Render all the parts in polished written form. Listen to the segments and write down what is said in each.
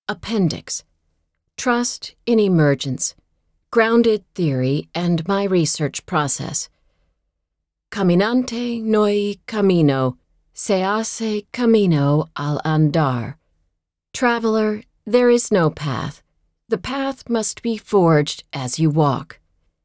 Appendix: Trust in Emergence, Grounded Theory and My Research Process. Caminante no hay camino, se hace camino al andar. Traveler, there is no path. The path must be forged as you walk.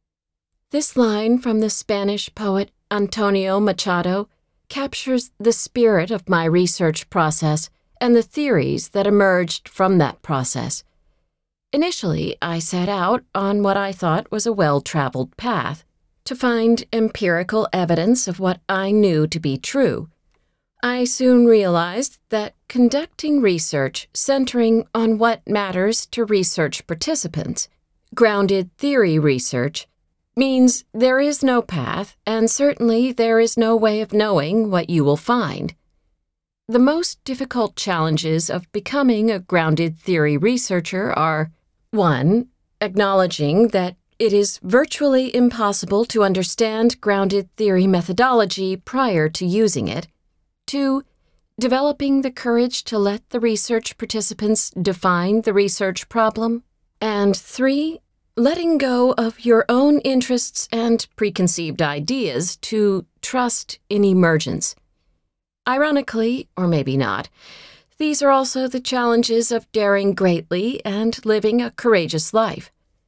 This line from the Spanish poet Antonio Machado captures the spirit of my research process and the theories that emerged from that process. Initially, I set out on what I thought was a well-traveled path, to find empirical evidence of what I knew to be true. I soon realized that conducting research centering on what matters to research participants, grounded theory research, means there is no path, and certainly there is no way of knowing what you will find. The most difficult challenges of becoming a grounded theory researcher are: 1. Acknowledging that it is virtually impossible to understand grounded theory methodology prior to using it. 2. Developing the courage to let the research participants define the research problem. And 3. Letting go of your own interests and preconceived ideas to trust in emergence. Ironically, or maybe not, these are also the challenges of daring greatly and living a courageous life.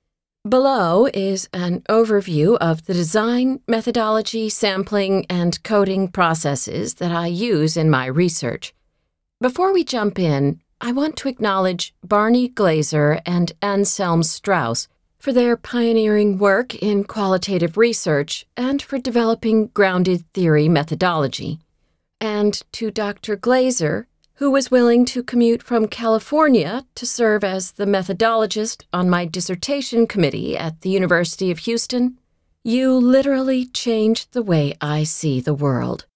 Below is an overview of the design, methodology, sampling, and coding processes that I use in my research. Before we jump in, I want to acknowledge Barney Glaser and Anselm Strauss for their pioneering work in qualitative research and for developing grounded theory methodology. And to Dr. Glaser, who was willing to commute from California to serve as the methodologist on my dissertation committee at the University of Houston. You literally changed the way I see the world.